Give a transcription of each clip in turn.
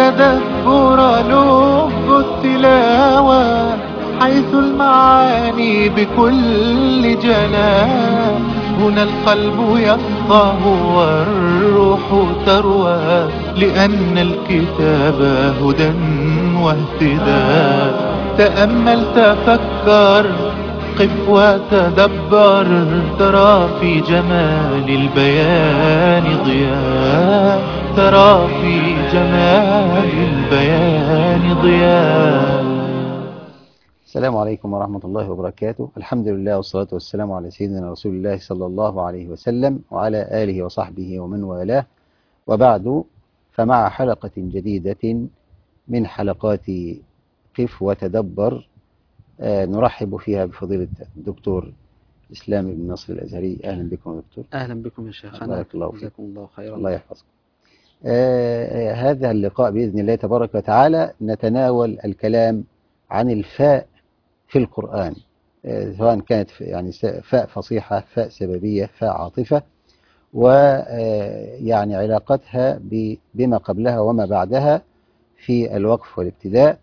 التدبر لب التلاوة، حيث المعاني بكل جلاء. هنا القلب يفقه والروح تروى، لأن الكتاب هدى واهتداء. تأمل تفكر، قف وتدبر، ترى في جمال البيان ضياء. ترى في جمال البيان ضياء. السلام عليكم ورحمة الله وبركاته. الحمد لله والصلاة والسلام على سيدنا رسول الله صلى الله عليه وسلم وعلى آله وصحبه ومن والاه، وبعد، فمع حلقة جديدة من حلقات قف وتدبر نرحب فيها بفضيلة الدكتور إسلام بن نصر الأزهري. أهلا بكم يا دكتور. أهلا بكم يا شيخنا، بارك الله فيك. جزاكم الله خيرا. الله يحفظكم. هذا اللقاء بإذن الله تبارك وتعالى نتناول الكلام عن الفاء في القرآن، سواء كانت يعني فاء فصيحة، فاء سببية، فاء عاطفة، ويعني علاقتها بما قبلها وما بعدها في الوقف والابتداء.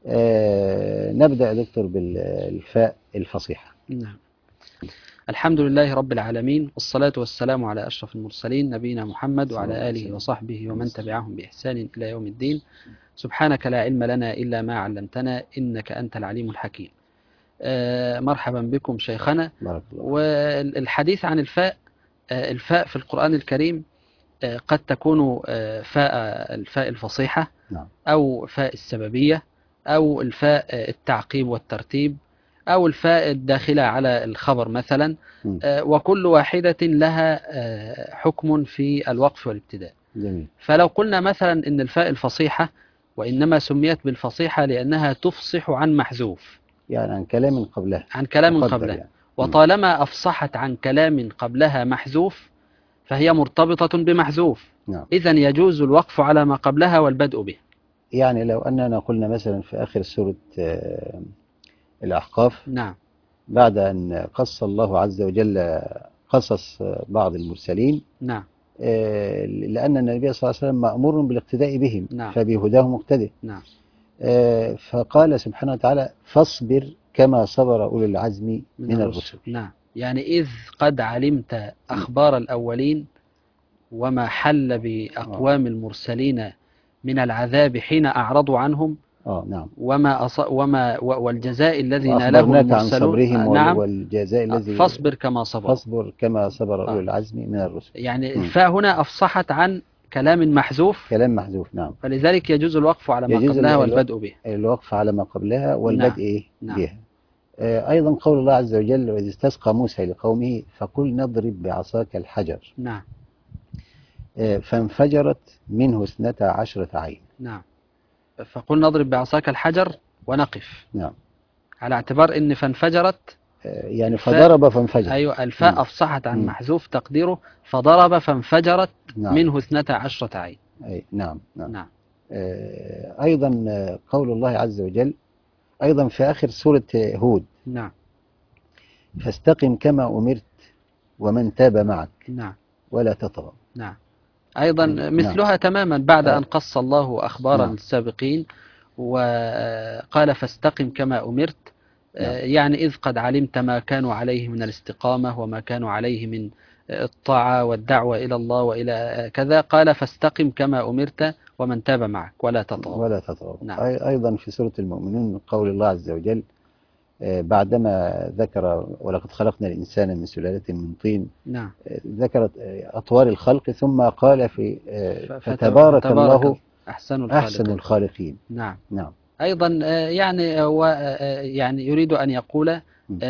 نبدأ يا دكتور بالفاء الفصيحة. نعم. الحمد لله رب العالمين، والصلاة والسلام على أشرف المرسلين نبينا محمد وعلى آله وصحبه ومن تبعهم بإحسان إلى يوم الدين. سبحانك لا علم لنا إلا ما علمتنا إنك أنت العليم الحكيم. مرحبا بكم شيخنا. بارك الله. والحديث عن الفاء في القرآن الكريم قد تكون الفاء الفصيحة، نعم. أو فاء السببية، أو الفاء التعقيب والترتيب، أو الفاء الداخلة على الخبر مثلا. وكل واحدة لها حكم في الوقف والابتداء. جميل. فلو قلنا مثلا إن الفاء الفصيحة وإنما سميت بالفصيحة لأنها تفصح عن محذوف، يعني عن كلام قبلها، عن كلام قبلها يعني. وطالما أفصحت عن كلام قبلها محذوف فهي مرتبطة بمحذوف. نعم. إذن يجوز الوقف على ما قبلها والبدء به. يعني لو أننا قلنا مثلا في آخر سورة الأحقاف، نعم، بعد أن قص الله عز وجل قصص بعض المرسلين، نعم، لأن النبي صلى الله عليه وسلم مأمور بالاقتداء بهم، نعم، فبهداه مقتدئ. نعم، فقال سبحانه وتعالى: فاصبر كما صبر أولي العزم من الرسل. نعم، يعني إذ قد علمت أخبار الأولين وما حل بأقوام المرسلين من العذاب حين أعرضوا عنهم، نعم. والجزاء الذي ناله المرسلون عن صبرهم. نعم. والجزاء الذي فاصبر كما صبر، فاصبر كما صبر أولي العزم من الرسل. يعني الفاء هنا أفصحت عن كلام محذوف، كلام محذوف. نعم. فلذلك يجوز الوقف على ما قبلها والبدء به. الوقف على ما قبلها والبدء نعم. بها. أيضا قول الله عز وجل: وإذ استسقى موسى لقومه فقل نضرب بعصاك الحجر. نعم. فانفجرت منه 12 عين. نعم. فقل نضرب بعصاك الحجر ونقف. نعم. على اعتبار ان فانفجرت يعني فضرب فانفجر. أيوة، الفاء أفصحت عن محذوف تقديره فضرب فانفجرت. نعم. منه 12 عين. نعم. نعم. نعم. أيضا قول الله عز وجل أيضا في آخر سورة هود: نعم. فاستقم كما أمرت ومن تاب معك. نعم. ولا تطغوا. نعم. أيضا مثلها تماما بعد أن قص الله أخبار السابقين وقال فاستقم كما أمرت. يعني إذ قد علمت ما كانوا عليه من الاستقامة وما كانوا عليه من الطاعة والدعوة إلى الله وإلى كذا، قال فاستقم كما أمرت ومن تاب معك ولا تطغوا. نعم. أيضا في سورة المؤمنون قول الله عز وجل بعدما ذكر ولقد خلقنا الإنسان من سلالة من طين. نعم. ذكرت أطوار الخلق ثم قال في فتبارك الله أحسن الخالقين. نعم. نعم. أيضا يعني يريد أن يقول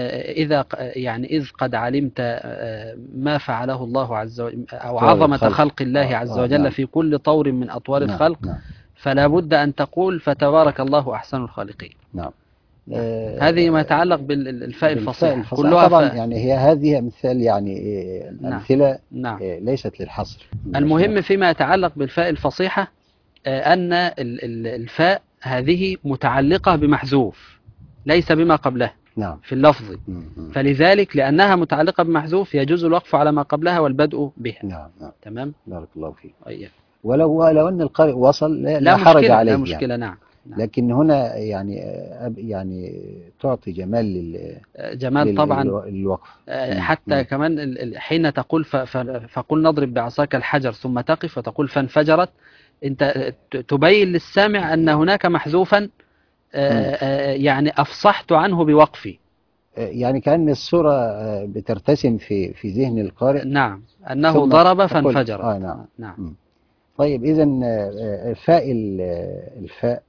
إذ قد علمت ما فعله الله عز وجل أو عظمة خلق الله عز وجل نعم. في كل طور من أطوار الخلق. نعم. فلا بد أن تقول فتبارك الله أحسن الخالقين. نعم. هذه ما يتعلق بالفاء الفصيحة كلها طبعا يعني هذه مثال يعني أمثلة. نعم. ليست للحصر. المهم فيما يتعلق بالفاء الفصيحة أن الفاء هذه متعلقة بمحذوف ليس بما قبلها. نعم. في اللفظ. فلذلك لأنها متعلقة بمحذوف يجوز الوقف على ما قبلها والبدء بها. نعم. تمام. بارك الله فيك. ولو أن القارئ وصل لا لا حرج مشكلة، عليه لا مشكلة. يعني. نعم. نعم. لكن هنا يعني تعطي جمال جمال طبعا. للوقف. حتى كمان حين تقول فقل نضرب بعصاك الحجر ثم تقف وتقول فانفجرت، أنت تبين للسامع أن هناك محذوفا يعني أفصحت عنه بوقفي. يعني كأن الصورة بترتسم في ذهن القارئ. نعم، أنه ضرب فانفجرت. نعم. نعم. طيب إذا الفاء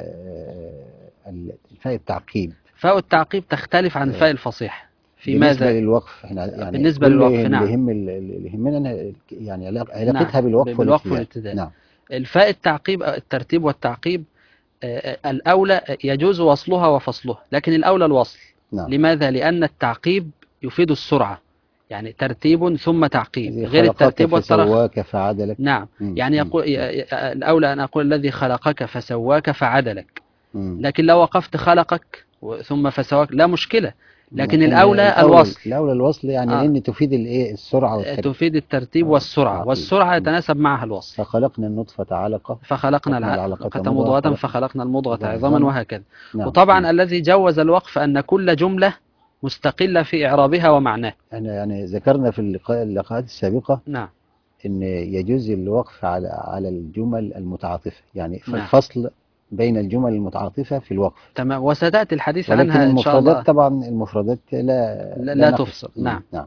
الفاء التعقيب. فاء التعقيب تختلف عن فاء الفصيح في بالنسبة ماذا؟ للوقف احنا يعني بالنسبة للوقف. نعم. اللي يهمنا يعني علاقتها بالوقف والابتداء. نعم. الفاء التعقيب، الترتيب والتعقيب، الأولى يجوز وصلها وفصلها، لكن الأولى الوصل. نعم. لماذا؟ لأن التعقيب يفيد السرعة، يعني ترتيب ثم تعقيب غير الترتيب والترخ. فسواك فعدلك. نعم. يعني يقول الأولى أن أقول الذي خلقك فسواك فعدلك. لكن لو وقفت خلقك ثم فسواك لا مشكلة، لكن الأولى الوصل. الأولى الوصل يعني لأن تفيد السرعة والترتيب. تفيد الترتيب والسرعة، والسرعة يتناسب معها الوصل. فخلقنا النطفة علقة فخلقنا العلقة مضغة فخلقنا المضغة عظاما وهكذا. نعم. وطبعا الذي جوز الوقف أن كل جملة مستقلة في إعرابها ومعناه. يعني ذكرنا في اللقاءات السابقة نعم أن يجوز الوقف على الجمل المتعاطفة، يعني في نعم. الفصل بين الجمل المتعاطفة في الوقف. تمام، وستأتي الحديث عنها إن شاء الله. طبعا المفردات لا تفصل. نعم. نعم.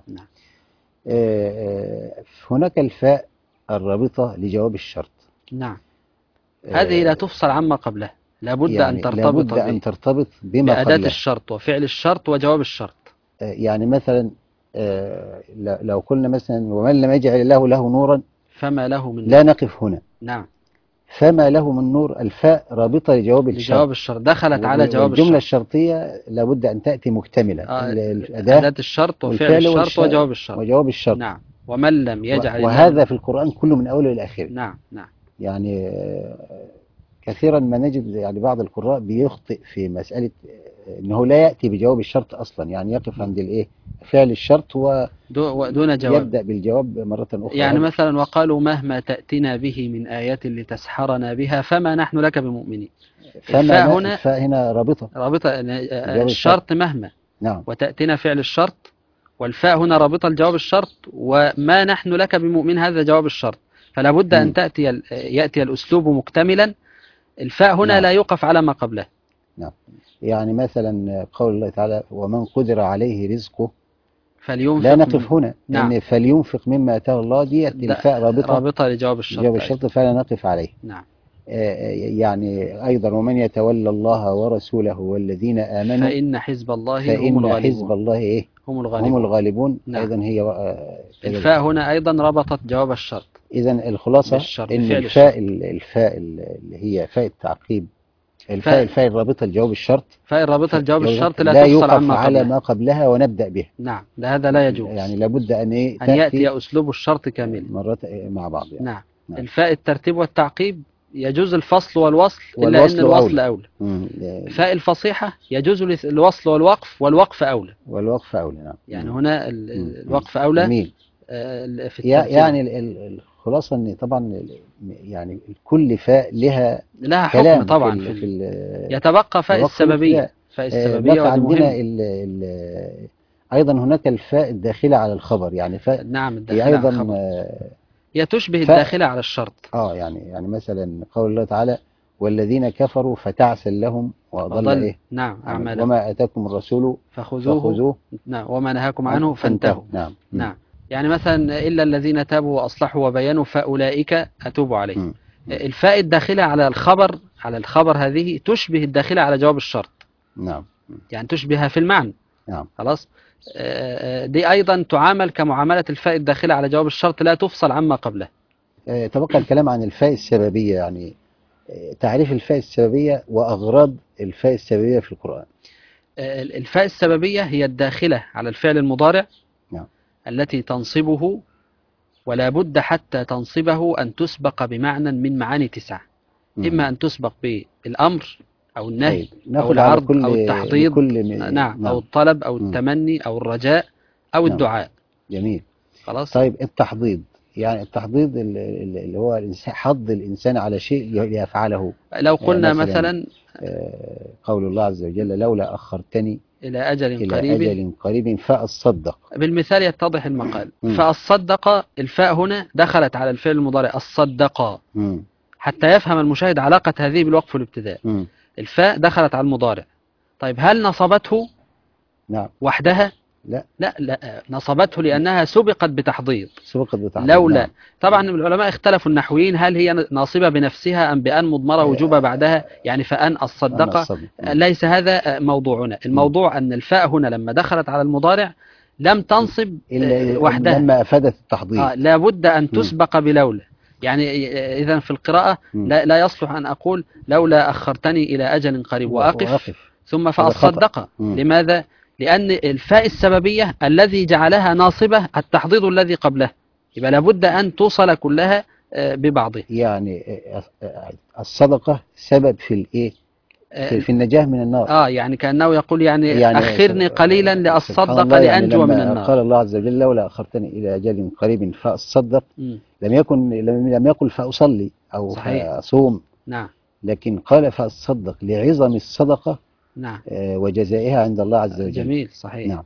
هناك الفاء الرابطة لجواب الشرط. نعم. هذه لا تفصل عما قبلها، لابد يعني أن ترتبط بما قبلها، بأداة الشرط وفعل الشرط وجواب الشرط. يعني مثلا لو قلنا مثلا ومن لم يجعل الله له نورا فما له من لا نقف هنا. نعم. فما له من نور، الفاء رابطة لجواب الشرط. دخلت على جواب الجملة الشرطية لابد أن تأتي مكتملة. أداة الشرط وفعل الشرط وجواب الشرط. نعم. ومن لم يجعل وهذا في القرآن كله من أوله إلى آخره. نعم. نعم. يعني كثيرا ما نجد يعني بعض القراء بيخطئ في مسألة أنه لا يأتي بجواب الشرط أصلا، يعني يقف عند فعل الشرط ودون جواب، يبدأ بالجواب مرة أخرى. يعني مثلا وقالوا مهما تأتنا به من آية لتسحرنا بها فما نحن لك بمؤمنين. فهنا رابطة الشرط مهما. نعم. وتأتينا فعل الشرط، والفاء هنا رابطة لجواب الشرط، وما نحن لك بمؤمن هذا جواب الشرط. فلا بد أن يأتي الأسلوب مكتملا. الفاء هنا لا يوقف على ما قبله. نعم. يعني مثلا قول الله تعالى ومن قدر عليه رزقه فلينفق، لا نقف هنا. نعم. يعني فلينفق مما آتاه الله ديت الفاء رابطة لجواب الشرط فلا نقف عليه. نعم. يعني أيضا ومن يتولى الله ورسوله والذين آمنوا فإن حزب الله هم الغالبون. حزب الله هم الغالبون. نعم. أيضا هي الفاء هنا أيضا ربطت جواب الشرط. إذن الخلاصة إن الفاء اللي هي فاء التعقيب، الفاء الرابطة لجواب الشرط، فاء الرابطة لجواب الشرط لا تفصل عما قبلها، على ما قبلها ونبدأ به. نعم. هذا لا يجوز، يعني لابد أن يأتي أسلوب الشرط كامل مرات مع بعض يعني. نعم. الفاء الترتيب والتعقيب يجوز الفصل والوصل إلا أن الوصل أولى. فاء الفصيحة يجوز الوصل والوقف أولى. نعم. يعني هنا الوقف أولى. جميل. في الترتيب. يعني الخلاصة أن طبعا يعني كل فاء لها حكم طبعا يتبقى فاء السببية. عندنا أيضا هناك الفاء الداخلة على الخبر، يعني فاء نعم الداخلة على الخبر هي تشبه الداخلة على الشرط. يعني مثلا قول الله تعالى والذين كفروا فتعسا لهم وأضل نعم أعمالهم وما آتاكم الرسول فخذوه نعم وما نهاكم عنه فانتهوا. نعم. يعني مثلا إلا الذين تابوا وأصلحوا وبينوا فأولئك أتوب عليهم. الفاء الداخلة على الخبر هذه تشبه الداخلة على جواب الشرط. نعم. يعني تشبهها في المعنى. نعم. خلاص. دي أيضا تعامل كمعاملة الفاء الداخلة على جواب الشرط لا تفصل عما قبله. تبقى الكلام عن الفاء السببية، يعني تعريف الفاء السببية وأغراض الفاء السببية في القرآن. الفاء السببية هي الداخلة على الفعل المضارع. نعم. التي تنصبه، ولا بد حتى تنصبه أن تسبق بمعنى من معاني 9. إما أن تسبق بالأمر أو النهي أو العرض أو التحضيض نعم أو الطلب أو التمني أو الرجاء أو الدعاء. جميل. خلاص. طيب التحضيض يعني التحضيض اللي هو حض الإنسان على شيء ليفعله. لو قلنا مثلا قول الله عز وجل لولا أخرتني إلى أجل قريب فأصدق. بالمثال يتضح المقال. فأصدق الفاء هنا دخلت على الفعل المضارع الصدق، حتى يفهم المشاهد علاقة هذه بالوقف والابتداء. الفاء دخلت على المضارع، طيب هل نصبته نعم وحدها؟ لا نصبته لأنها سبقت بتحضيض. لولا نعم. طبعا العلماء اختلفوا النحويين هل هي ناصبة بنفسها أم بأن مضمرة وجوبة بعدها، يعني فأن الصدق. ليس هذا موضوعنا. الموضوع أن الفاء هنا لما دخلت على المضارع لم تنصب وحدها لما أفادت التحضيض. لابد أن تسبق بلولا. يعني إذا في القراءة لا يصلح أن أقول لولا أخرتني إلى أجل قريب وأقف ثم فأصدق. لماذا؟ لأن الفاء السببية الذي جعلها ناصبة التحضيض الذي قبله، يبقى لابد أن توصل كلها ببعضها. يعني الصدقة سبب في الإيه؟ في النجاة من النار. يعني كأنه يقول يعني أخرني قليلا لأصدق لأنجو يعني من النار. قال الله عز وجل لولا أخرتني إلى أجل قريب فأصدق، لم يقل فأصلي أو فأصوم. نعم. لكن قال فأصدق لعظم الصدقة. نعم. وجزائها عند الله عز وجل. جميل. صحيح. نعم.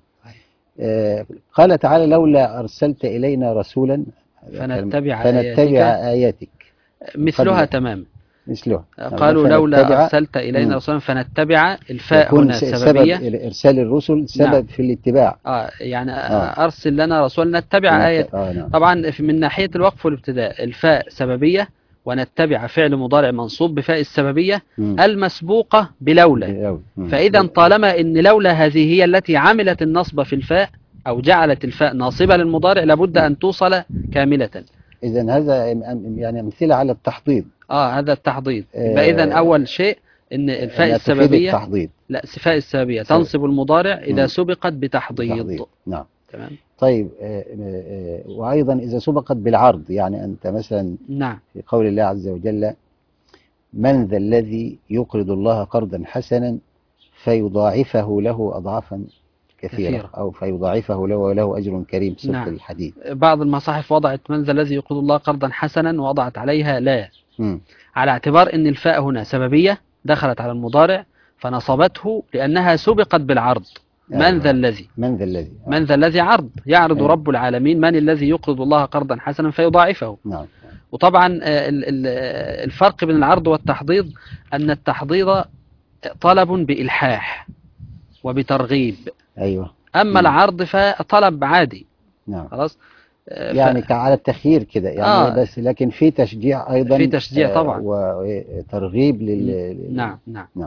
قال تعالى لولا أرسلت إلينا رسولا فنتبع آياتك. مثلها تمام. مثلها. قالوا لولا أرسلت إلينا رسولا فنتبع الفاء هنا سببية. سبب إرسال الرسل سبب نعم. في الاتباع. يعني أرسل لنا رسولا نتبع آيات. نعم. طبعا من ناحية الوقف والابتداء الفاء سببية، ونتبع فعل مضارع منصوب بفاء السببية المسبوقة بلولا. فإذا طالما إن لولا هذه هي التي عملت النصب في الفاء أو جعلت الفاء ناصبة للمضارع لابد أن توصل كاملة. إذن هذا يعني أمثلة على التحضيض. هذا التحضيض. إذن أول شيء إن الفاء السببية التحضيض. لا الفاء السببية تنصب المضارع إذا سبقت بتحضيض. نعم. تمام. طيب وأيضا إذا سبقت بالعرض، يعني أنت مثلا نعم. في قول الله عز وجل من ذا الذي يقرض الله قرضا حسنا فيضاعفه له أضعافا كثيرة أو فيضاعفه له وله أجر كريم. سورة نعم. الحديد. بعض المصاحف وضعت من ذا الذي يقرض الله قرضا حسنا ووضعت عليها لا، على اعتبار أن الفاء هنا سببية دخلت على المضارع فنصبته لأنها سبقت بالعرض. من ذا الذي عرض يعرض رب العالمين من الذي يقرض الله قرضا حسنا فيضاعفه. نعم. وطبعا الفرق بين العرض والتحضيض أن التحضيض طلب بإلحاح وبترغيب. أيوة. أما العرض فطلب عادي. نعم. خلاص. يعني على التخيير كده يعني بس لكن في تشجيع أيضا. في تشجيع طبعا وترغيب نعم.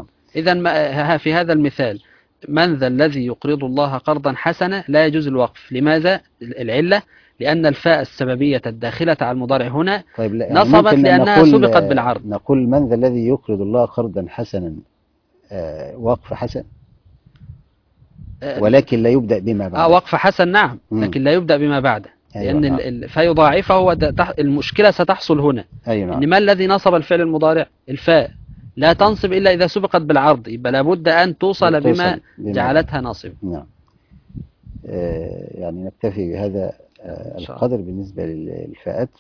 إذن في هذا المثال من ذا الذي يقرض الله قرضا حسنا لا يجوز الوقف. لماذا؟ العلة لأن الفاء السببية الداخلة على المضارع هنا طيب نصبت لأنها سبقت بالعرض. نقول من ذا الذي يقرض الله قرضا حسنا وقف حسن ولكن لا يبدأ بما بعد. وقف حسن نعم. لكن لا يبدأ بما بعده. لأن نعم. فيضاعفه هو المشكلة ستحصل هنا. نعم. إن ما الذي نصب الفعل المضارع؟ الفاء لا تنصب إلا إذا سبقت بالعرض، يبقى لابد أن توصل بما جعلتها ناصب. نعم. يعني نكتفي بهذا القدر بالنسبة للفئات،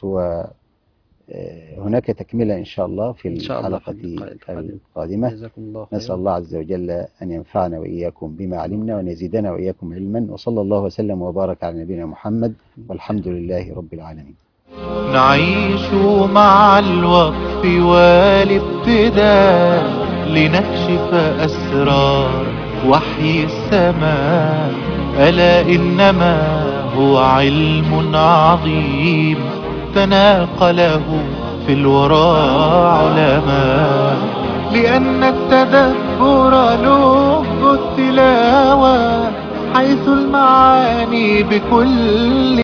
وهناك تكملة إن شاء الله في الحلقة القادمة. نسأل الله عز وجل أن ينفعنا وإياكم بما علمنا وأن يزيدنا وإياكم علما، وصلى الله وسلم وبارك على نبينا محمد والحمد لله رب العالمين. نعيش مع الوقف والابتداء لنكشف أسرار وحي السماء. ألا إنما هو علم عظيم تناقله في الورى علماء. لأن التدبر لب التلاوة حيث المعاني بكل